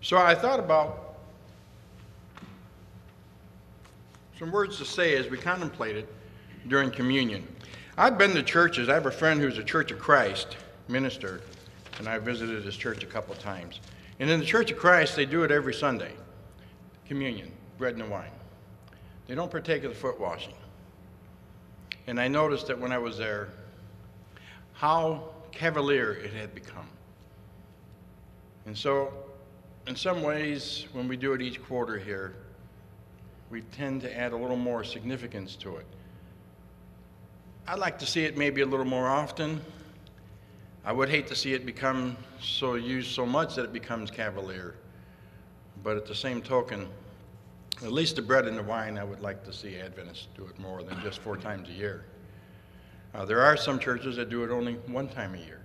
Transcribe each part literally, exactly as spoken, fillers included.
So I thought about some words to say as we contemplated during communion. I've been to churches. I have a friend who's a Church of Christ minister, and I visited his church a couple times. And in the Church of Christ, they do it every Sunday, communion, bread and wine. They don't partake of the foot washing. And I noticed that when I was there, how cavalier it had become. And so, in some ways, when we do it each quarter here, we tend to add a little more significance to it. I'd like to see it maybe a little more often. I would hate to see it become so used so much that it becomes cavalier. But at the same token, at least the bread and the wine, I would like to see Adventists do it more than just four times a year. Uh, there are some churches that do it only one time a year.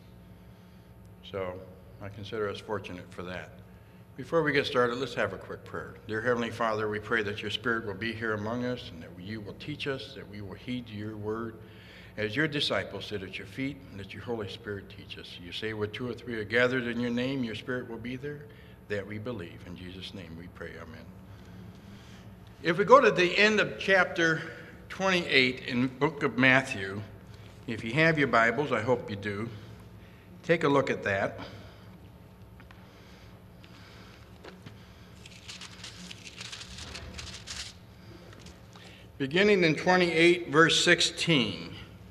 So I consider us fortunate for that. Before we get started, let's have a quick prayer. Dear Heavenly Father, we pray that your Spirit will be here among us and that you will teach us, that we will heed your word. As your disciples sit at your feet, and that your Holy Spirit teach us. You say where two or three are gathered in your name, your Spirit will be there. That we believe. In Jesus' name we pray, amen. If we go to the end of chapter twenty-eight in the book of Matthew, if you have your Bibles, I hope you do, take a look at that. Beginning in twenty-eight, verse sixteen.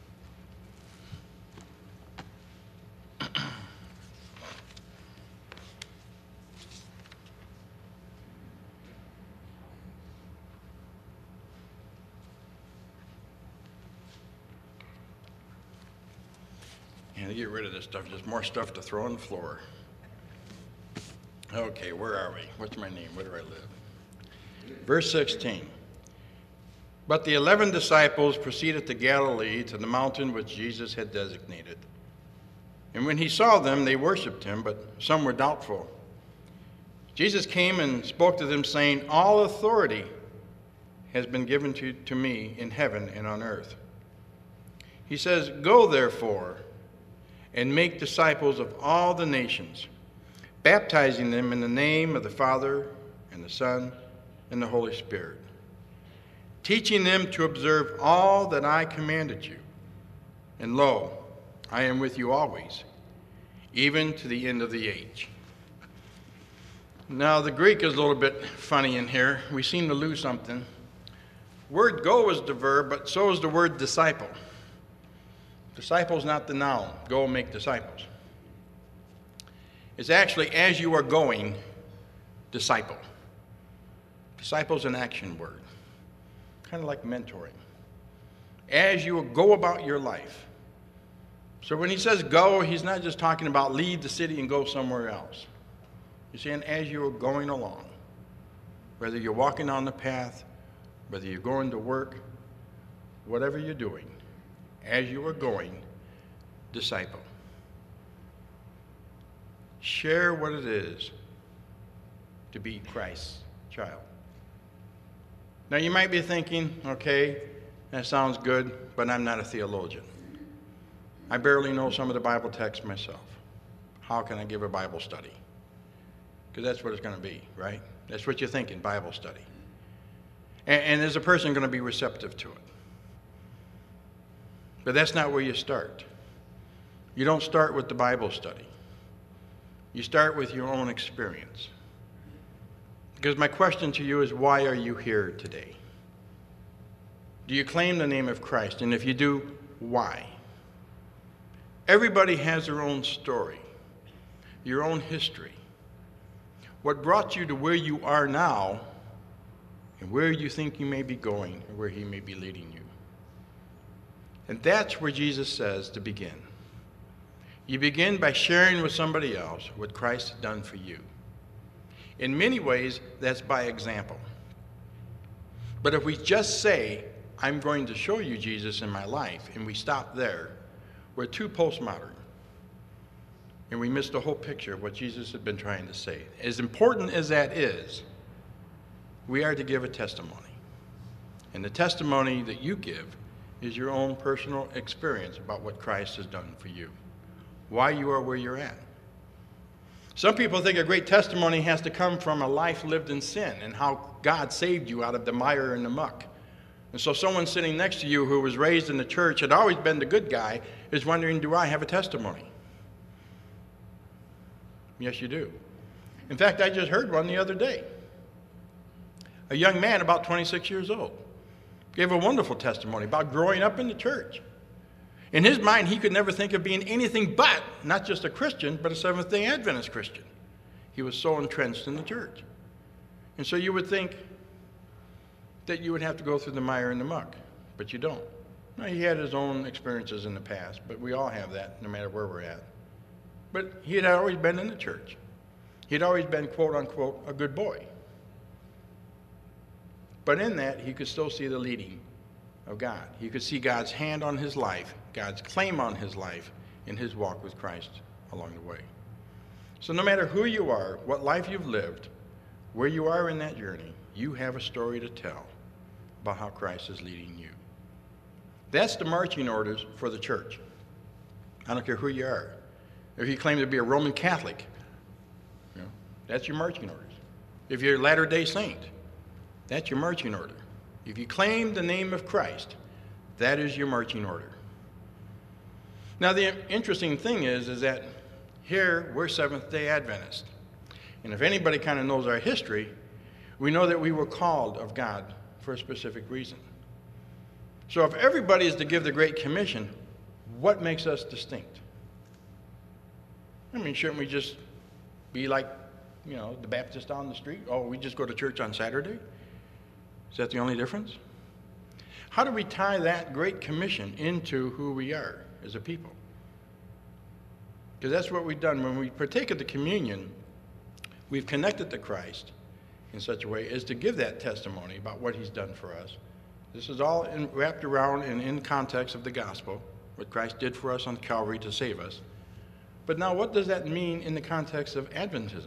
And to get rid of this stuff, just more stuff to throw on the floor. Okay, where are we? What's my name? Where do I live? Verse sixteen. But the eleven disciples proceeded to Galilee, to the mountain which Jesus had designated. And when he saw them, they worshipped him, but some were doubtful. Jesus came and spoke to them, saying, all authority has been given to, to me in heaven and on earth. He says, go therefore and make disciples of all the nations, baptizing them in the name of the Father and the Son and the Holy Spirit, teaching them to observe all that I commanded you. And lo, I am with you always, even to the end of the age. Now, the Greek is a little bit funny in here. We seem to lose something. Word go is the verb, but so is the word disciple. Disciple is not the noun. Go make disciples. It's actually, as you are going, disciple. Disciple is an action word. Kind of like mentoring. As you go about your life. So when he says go, he's not just talking about leave the city and go somewhere else. He's saying as you are going along, whether you're walking on the path, whether you're going to work, whatever you're doing, as you are going, disciple. Share what it is to be Christ's child. Now you might be thinking, okay, that sounds good, but I'm not a theologian. I barely know some of the Bible texts myself. How can I give a Bible study? Because that's what it's going to be, right? That's what you're thinking, Bible study. And, and is a person going to be receptive to it? But that's not where you start. You don't start with the Bible study. You start with your own experience. Because my question to you is, why are you here today? Do you claim the name of Christ? And if you do, why? Everybody has their own story, your own history. What brought you to where you are now, and where you think you may be going, and where he may be leading you. And that's where Jesus says to begin. You begin by sharing with somebody else what Christ has done for you. In many ways, that's by example. But if we just say, I'm going to show you Jesus in my life, and we stop there, we're too postmodern. And we miss the whole picture of what Jesus had been trying to say. As important as that is, we are to give a testimony. And the testimony that you give is your own personal experience about what Christ has done for you, why you are where you're at. Some people think a great testimony has to come from a life lived in sin and how God saved you out of the mire and the muck. And so someone sitting next to you who was raised in the church, had always been the good guy, is wondering, do I have a testimony? Yes, you do. In fact, I just heard one the other day. A young man about twenty-six years old gave a wonderful testimony about growing up in the church. In his mind, he could never think of being anything but not just a Christian, but a Seventh-day Adventist Christian. He was so entrenched in the church. And so you would think that you would have to go through the mire and the muck, but you don't. Now, he had his own experiences in the past, but we all have that no matter where we're at. But he had always been in the church. He'd always been, quote unquote, a good boy. But in that, he could still see the leading of God. He could see God's hand on his life, God's claim on his life in his walk with Christ along the way. So no matter who you are, what life you've lived, where you are in that journey, you have a story to tell about how Christ is leading you. That's the marching orders for the church. I don't care who you are. If you claim to be a Roman Catholic, you know, that's your marching orders. If you're a Latter-day Saint, that's your marching order. If you claim the name of Christ, that is your marching order. Now, the interesting thing is, is that here we're Seventh-day Adventists. And if anybody kind of knows our history, we know that we were called of God for a specific reason. So if everybody is to give the Great Commission, what makes us distinct? I mean, shouldn't we just be like, you know, the Baptist down the street? Oh, we just go to church on Saturday? Is that the only difference? How do we tie that Great Commission into who we are as a people? Because that's what we've done. When we partake of the communion, we've connected to Christ in such a way as to give that testimony about what he's done for us. This is all in, wrapped around and in context of the gospel, what Christ did for us on Calvary to save us. But now what does that mean in the context of Adventism?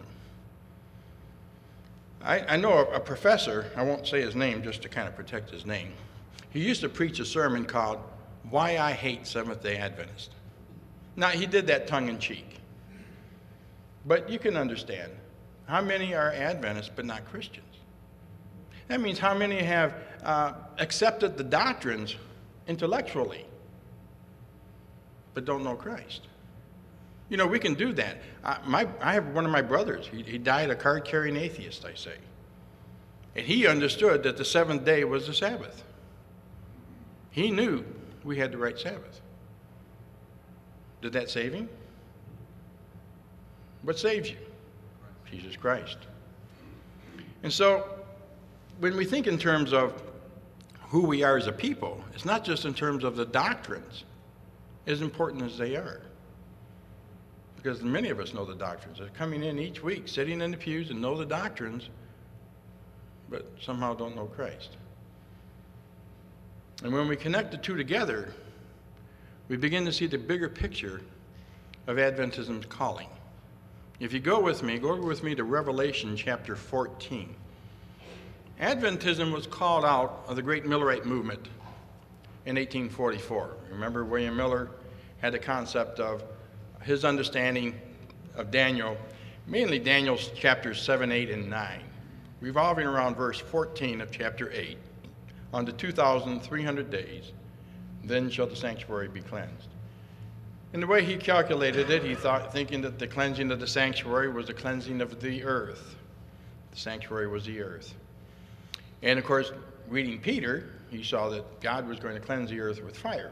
I, I know a, a professor, I won't say his name just to kind of protect his name. He used to preach a sermon called, Why I Hate Seventh-day Adventists. Now, he did that tongue-in-cheek. But you can understand, how many are Adventists but not Christians? That means how many have uh, accepted the doctrines intellectually but don't know Christ? You know, we can do that. I, my, I have one of my brothers. He, he died a card-carrying atheist, I say. And he understood that the seventh day was the Sabbath. He knew we had the right Sabbath. Did that save him? What saves you? Jesus Christ. And so, when we think in terms of who we are as a people, it's not just in terms of the doctrines, as important as they are. Because many of us know the doctrines. They're coming in each week, sitting in the pews and know the doctrines, but somehow don't know Christ. And when we connect the two together, we begin to see the bigger picture of Adventism's calling. If you go with me, go with me to Revelation chapter fourteen. Adventism was called out of the great Millerite movement in eighteen forty-four. Remember, William Miller had the concept of his understanding of Daniel, mainly Daniel's chapters seven, eight, and nine, revolving around verse fourteen of chapter eight. Unto two thousand three hundred days, then shall the sanctuary be cleansed. And the way he calculated it, he thought, thinking that the cleansing of the sanctuary was the cleansing of the earth. The sanctuary was the earth. And of course, reading Peter, he saw that God was going to cleanse the earth with fire.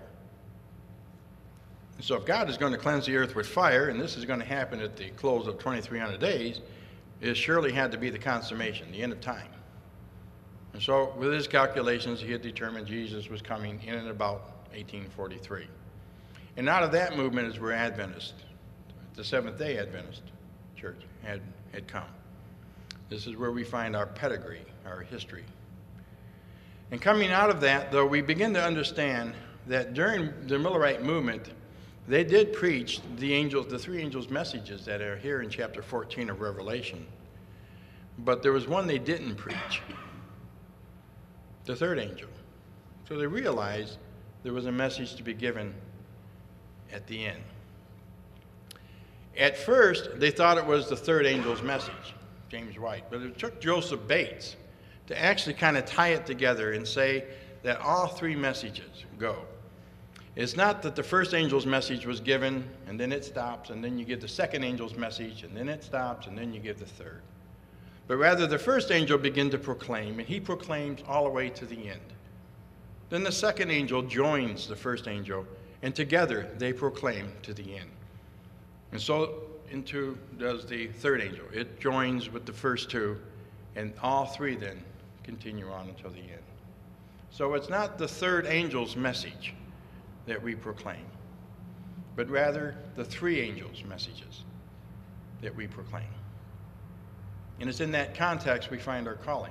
So if God is going to cleanse the earth with fire, and this is going to happen at the close of twenty-three hundred days, it surely had to be the consummation, the end of time. And so with his calculations, he had determined Jesus was coming in and about eighteen forty-three. And out of that movement is where Adventist, the Seventh-day Adventist church had, had come. This is where we find our pedigree, our history. And coming out of that, though, we begin to understand that during the Millerite movement, they did preach the angels, the three angels' messages that are here in chapter fourteen of Revelation. But there was one they didn't preach, the third angel. So they realized there was a message to be given at the end. At first, they thought it was the third angel's message, James White, but it took Joseph Bates to actually kind of tie it together and say that all three messages go. It's not that the first angel's message was given, and then it stops, and then you get the second angel's message, and then it stops, and then you give the third. But rather, the first angel began to proclaim, and he proclaims all the way to the end. Then the second angel joins the first angel, and together they proclaim to the end. And so into does the third angel. It joins with the first two, and all three then continue on until the end. So it's not the third angel's message that we proclaim, but rather the three angels' messages that we proclaim. And it's in that context we find our calling.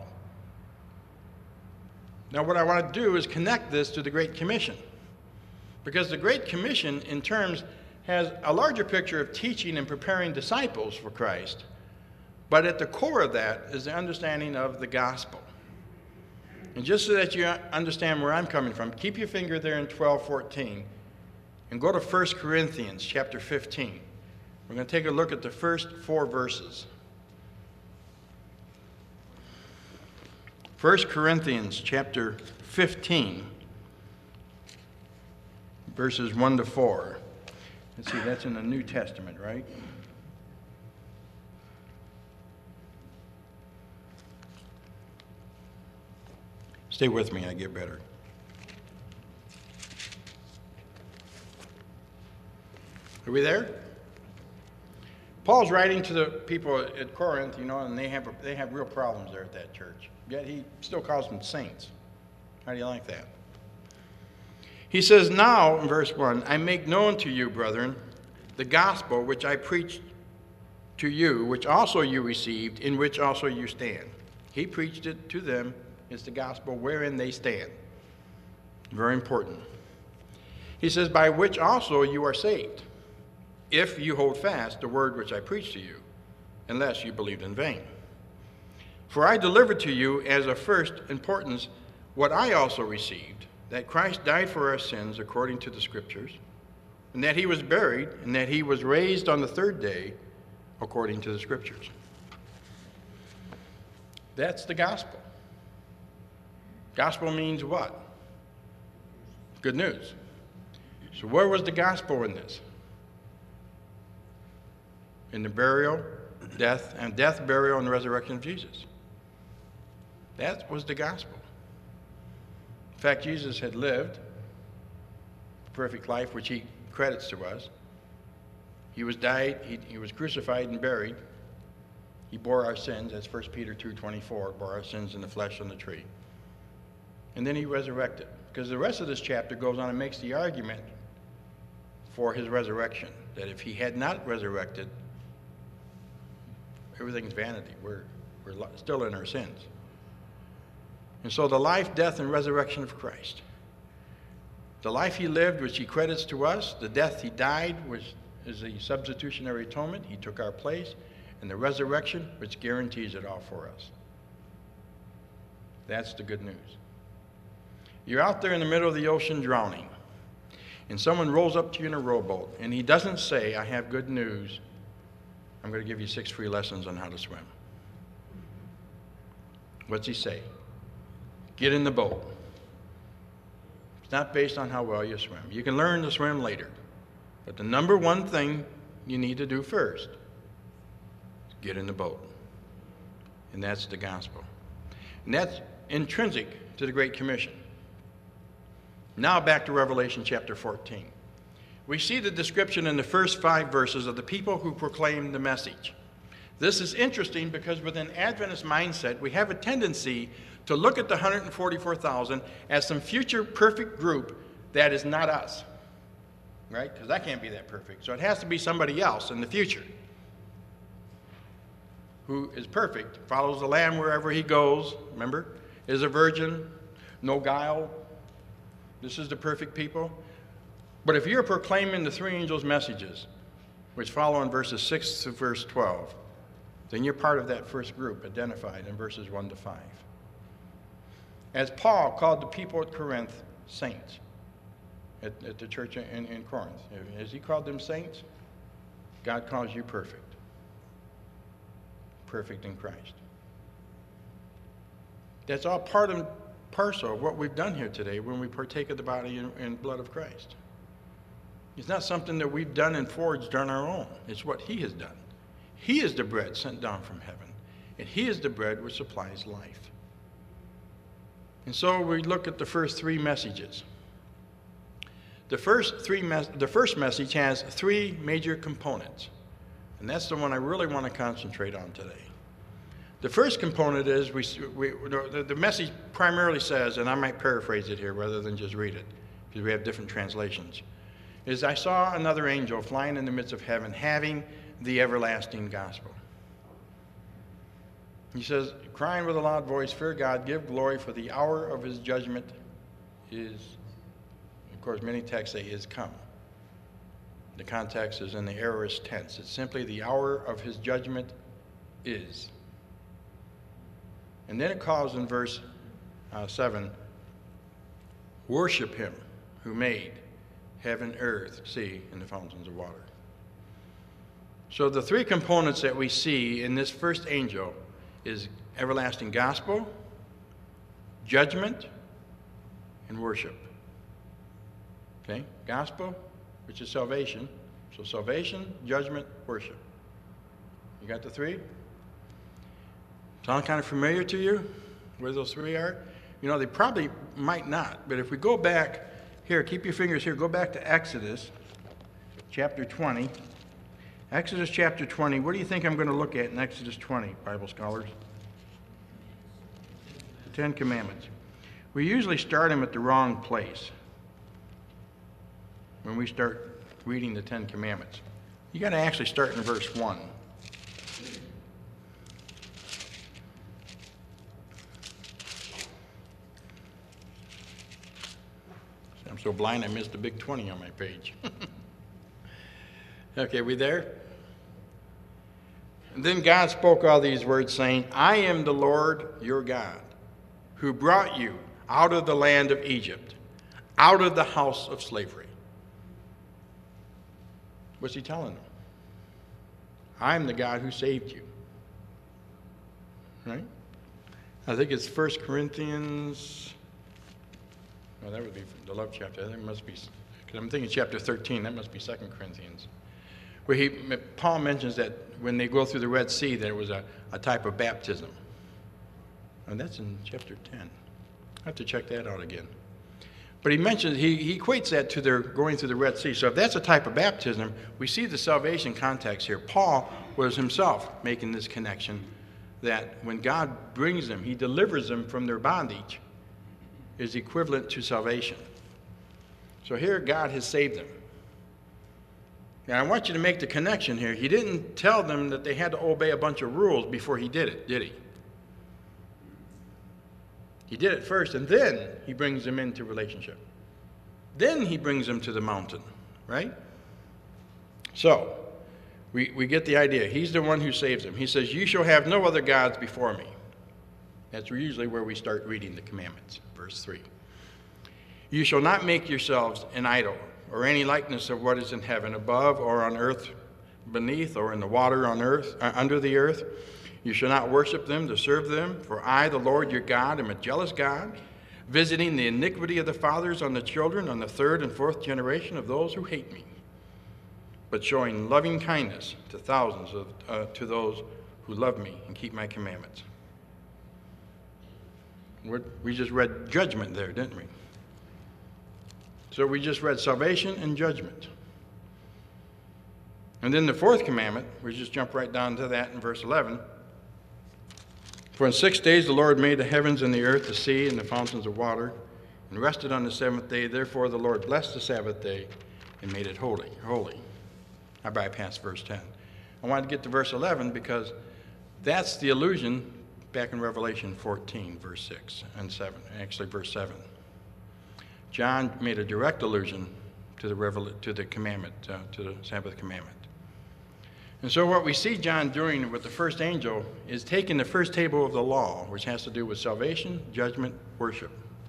Now, what I want to do is connect this to the Great Commission, because the Great Commission, in terms, has a larger picture of teaching and preparing disciples for Christ, but at the core of that is the understanding of the gospel. And just so that you understand where I'm coming from, keep your finger there in twelve fourteen and go to First Corinthians chapter fifteen. We're going to take a look at the first four verses. First Corinthians chapter fifteen, verses one to four. Let's see, that's in the New Testament, right? Stay with me, I get better. Are we there? Paul's writing to the people at Corinth, you know, and they have they have real problems there at that church. Yet he still calls them saints. How do you like that? He says, "Now," in verse one, "I make known to you, brethren, the gospel which I preached to you, which also you received, in which also you stand." He preached it to them. It's the gospel wherein they stand. Very important. He says, "By which also you are saved, if you hold fast the word which I preached to you, unless you believed in vain. For I delivered to you as of first importance what I also received, that Christ died for our sins according to the Scriptures, and that he was buried, and that he was raised on the third day according to the Scriptures." That's the gospel. Gospel means what? Good news. So where was the gospel in this? In the burial, death, and death, burial, and resurrection of Jesus. That was the gospel. In fact, Jesus had lived a perfect life, which he credits to us. He was died, he, he was crucified and buried. He bore our sins, as First Peter two twenty-four, bore our sins in the flesh on the tree. And then he resurrected. Because the rest of this chapter goes on and makes the argument for his resurrection, that if he had not resurrected, everything's vanity. We're, we're still in our sins. And so the life, death, and resurrection of Christ. The life he lived, which he credits to us, the death he died, which is a substitutionary atonement, he took our place, and the resurrection, which guarantees it all for us. That's the good news. You're out there in the middle of the ocean drowning, and someone rolls up to you in a rowboat, and he doesn't say, "I have good news. I'm going to give you six free lessons on how to swim." What's he say? Get in the boat. It's not based on how well you swim. You can learn to swim later, but the number one thing you need to do first is get in the boat, and that's the gospel. And that's intrinsic to the Great Commission. Now back to Revelation chapter fourteen. We see the description in the first five verses of the people who proclaim the message. This is interesting because with an Adventist mindset, we have a tendency to look at the one hundred forty-four thousand as some future perfect group that is not us, right? Because that can't be that perfect. So it has to be somebody else in the future who is perfect, follows the Lamb wherever he goes, remember, is a virgin, no guile. This is the perfect people. But if you're proclaiming the three angels' messages, which follow in verses six to verse twelve, then you're part of that first group identified in verses one to five. As Paul called the people at Corinth saints, at, at the church in, in Corinth. Has he called them saints? God calls you perfect. Perfect in Christ. That's all part and parcel of what we've done here today when we partake of the body and, and blood of Christ. It's not something that we've done and forged on our own. It's what he has done. He is the bread sent down from heaven, and he is the bread which supplies life. And so we look at the first three messages. The first, three mes- the first message has three major components, and that's the one I really want to concentrate on today. The first component is, we, we, the, the message primarily says, and I might paraphrase it here rather than just read it, because we have different translations, is I saw another angel flying in the midst of heaven, having the everlasting gospel. He says, crying with a loud voice, fear God, give glory, for the hour of his judgment is, of course, many texts say is come. The context is in the aorist tense. It's simply the hour of his judgment is. And then it calls in verse uh, seven, worship him who made heaven, earth, sea, and the fountains of water. So the three components that we see in this first angel is everlasting gospel, judgment, and worship. Okay? Gospel, which is salvation. So salvation, judgment, worship. You got the three? Sound kind of familiar to you, where those three are? You know, they probably might not, but if we go back, here, keep your fingers here, go back to Exodus chapter twenty. Exodus chapter twenty, what do you think I'm going to look at in Exodus twenty, Bible scholars? The Ten Commandments. We usually start them at the wrong place when we start reading the Ten Commandments. You got to actually start in verse one. I'm so blind I missed a big twenty on my page. Okay, we there? And then God spoke all these words, saying, I am the Lord your God, who brought you out of the land of Egypt, out of the house of slavery. What's he telling them? I'm the God who saved you. Right? I think it's First Corinthians. Well, that would be the love chapter. That must be, because I'm thinking chapter thirteen. That must be Second Corinthians. Where he, Paul mentions that when they go through the Red Sea, there was a, a type of baptism. And that's in chapter ten. I have to check that out again. But he mentions, he, he equates that to their going through the Red Sea. So if that's a type of baptism, we see the salvation context here. Paul was himself making this connection that when God brings them, he delivers them from their bondage, is equivalent to salvation. So here God has saved them. Now I want you to make the connection here. He didn't tell them that they had to obey a bunch of rules before he did it, did he? He did it first, and then he brings them into relationship. Then he brings them to the mountain, right? So, we, we get the idea. He's the one who saves them. He says, you shall have no other gods before me. That's usually where we start reading the commandments, verse three. You shall not make yourselves an idol, or any likeness of what is in heaven above, or on earth beneath, or in the water on earth, uh, under the earth. You shall not worship them to serve them, for I, the Lord your God, am a jealous God, visiting the iniquity of the fathers on the children, on the third and fourth generation of those who hate me, but showing loving kindness to thousands of uh, to those who love me and keep my commandments. We're, we just read judgment there, didn't we? So we just read salvation and judgment. And then the fourth commandment, we just jump right down to that in verse eleven. For in six days the Lord made the heavens and the earth, the sea, and the fountains of water, and rested on the seventh day. Therefore the Lord blessed the Sabbath day and made it holy. Holy. I bypassed verse ten. I wanted to get to verse eleven because that's the allusion back in Revelation fourteen, verse six and seven, actually verse seven. John made a direct allusion to the revel- to the commandment, uh, to the Sabbath commandment. And so what we see John doing with the first angel is taking the first table of the law, which has to do with salvation, judgment, worship.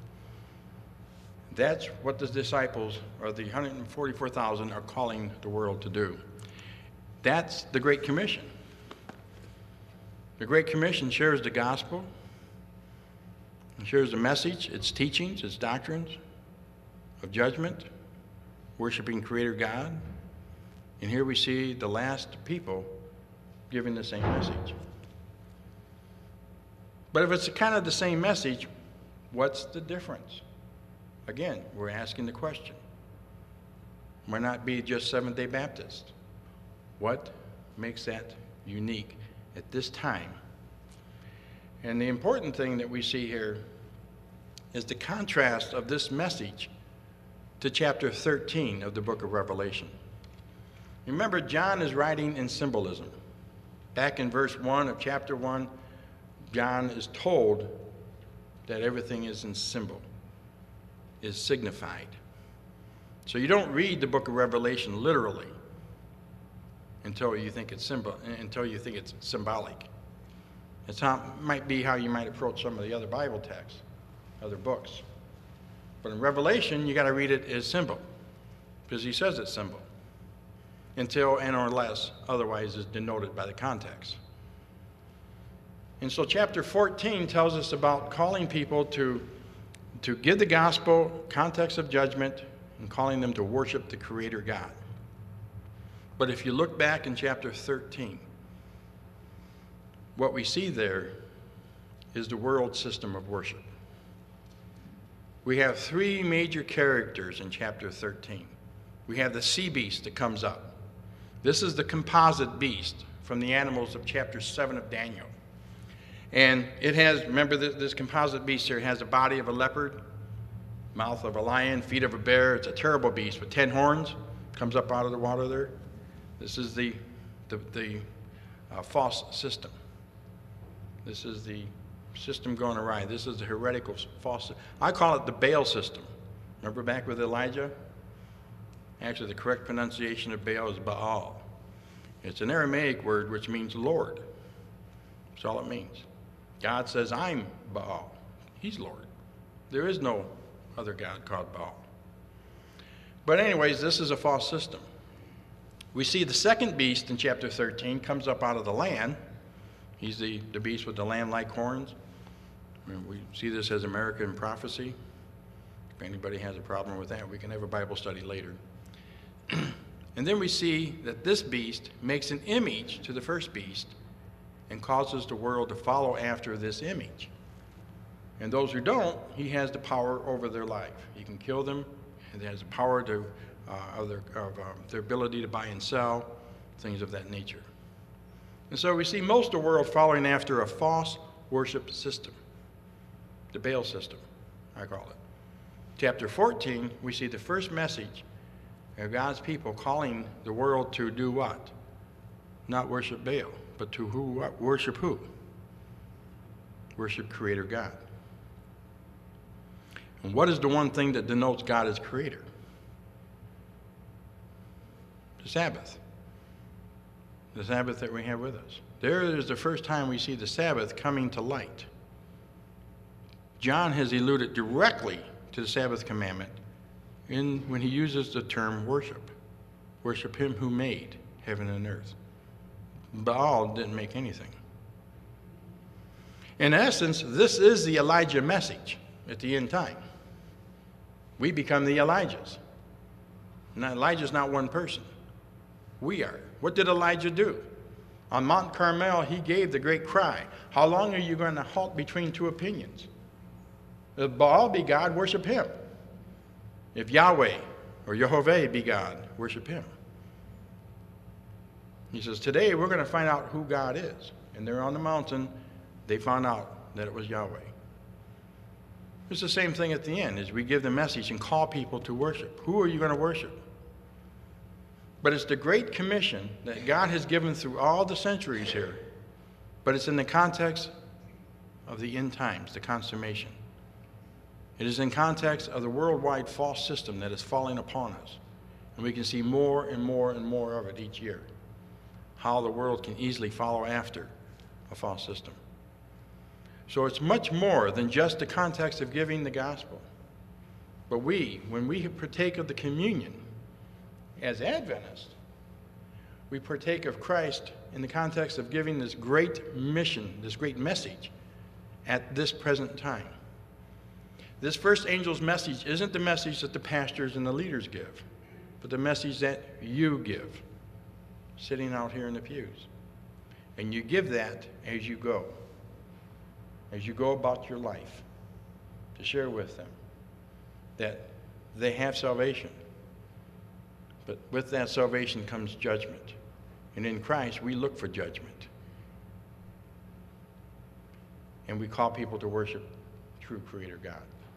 That's what the disciples, or the one hundred forty-four thousand, are calling the world to do. That's the Great Commission. The Great Commission shares the gospel, it shares the message, its teachings, its doctrines of judgment, worshiping Creator God. And here we see the last people giving the same message. But if it's kind of the same message, what's the difference? Again, we're asking the question. Why not be just Seventh-day Baptist? What makes that unique at this time? And the important thing that we see here is the contrast of this message to chapter thirteen of the book of Revelation. Remember, John is writing in symbolism. Back in verse one of chapter one, John is told that everything is in symbol, is signified. So you don't read the book of Revelation literally until you think it's symbol, until you think it's symbolic. It's how, might be how you might approach some of the other Bible texts, other books. But in Revelation, you got to read it as symbol, because he says it's symbol, until and or unless otherwise is denoted by the context. And so chapter fourteen tells us about calling people to, to give the gospel, context of judgment, and calling them to worship the Creator God. But if you look back in chapter thirteen, what we see there is the world system of worship. We have three major characters in chapter thirteen. We have the sea beast that comes up. This is the composite beast from the animals of chapter seven of Daniel. And it has, remember this, this composite beast here, it has a body of a leopard, mouth of a lion, feet of a bear. It's a terrible beast with ten horns, comes up out of the water there. This is the, the, the uh, false system. This is the system going awry. This is the heretical false. I call it the Baal system. Remember back with Elijah? Actually, the correct pronunciation of Baal is Baal. It's an Aramaic word which means Lord. That's all it means. God says, I'm Baal. He's Lord. There is no other God called Baal. But anyways, this is a false system. We see the second beast in chapter thirteen comes up out of the land. He's the, the beast with the lamb-like horns. We see this as American prophecy. If anybody has a problem with that, we can have a Bible study later. And then we see that this beast makes an image to the first beast and causes the world to follow after this image. And those who don't, he has the power over their life. He can kill them, and he has the power to, uh, of, their, of um, their ability to buy and sell, things of that nature. And so we see most of the world following after a false worship system, the Baal system, I call it. Chapter fourteen, we see the first message of God's people calling the world to do what? Not worship Baal, but to who? Worship who? Worship Creator God. And what is the one thing that denotes God as Creator? The Sabbath. The Sabbath that we have with us. There is the first time we see the Sabbath coming to light. John has alluded directly to the Sabbath commandment in when he uses the term worship. Worship him who made heaven and earth. Baal didn't make anything. In essence, this is the Elijah message at the end time. We become the Elijahs. Now, Elijah's not one person. We are. What did Elijah do? On Mount Carmel, he gave the great cry. How long are you going to halt between two opinions? If Baal be God, worship him. If Yahweh or Jehovah be God, worship him. He says, today we're going to find out who God is. And they're on the mountain. They found out that it was Yahweh. It's the same thing at the end as we give the message and call people to worship. Who are you going to worship? But it's the Great Commission that God has given through all the centuries here. But it's in the context of the end times, the consummation. It is in context of the worldwide false system that is falling upon us. And we can see more and more and more of it each year. How the world can easily follow after a false system. So it's much more than just the context of giving the gospel. But we, when we partake of the communion as Adventists, we partake of Christ in the context of giving this great mission, this great message at this present time. This first angel's message isn't the message that the pastors and the leaders give, but the message that you give, sitting out here in the pews. And you give that as you go, as you go about your life, to share with them that they have salvation. But with that salvation comes judgment. And in Christ, we look for judgment. And we call people to worship true Creator God.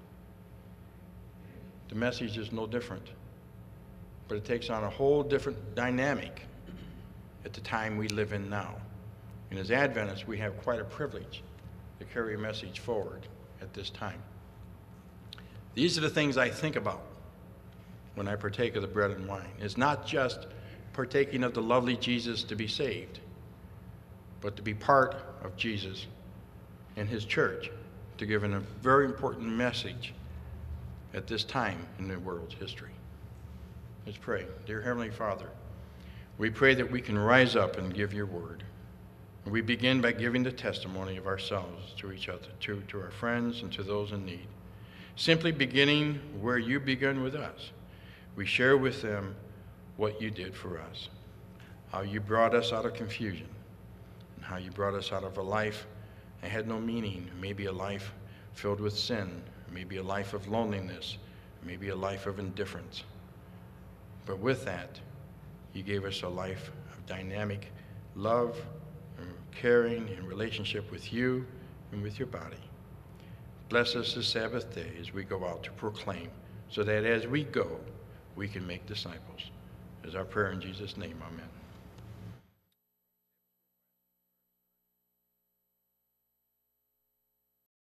The message is no different, but it takes on a whole different dynamic at the time we live in now. And as Adventists, we have quite a privilege to carry a message forward at this time. These are the things I think about when I partake of the bread and wine. It's not just partaking of the lovely Jesus to be saved, but to be part of Jesus and his church, to give a very important message at this time in the world's history. Let's pray. Dear Heavenly Father, we pray that we can rise up and give your word. And we begin by giving the testimony of ourselves to each other, to, to our friends and to those in need. Simply beginning where you began with us. We share with them what you did for us, how you brought us out of confusion, and how you brought us out of a life that had no meaning, maybe a life filled with sin, maybe a life of loneliness, maybe a life of indifference. But with that, you gave us a life of dynamic love, and caring, and relationship with you and with your body. Bless us this Sabbath day as we go out to proclaim, so that as we go, we can make disciples. Is our prayer in Jesus' name, amen.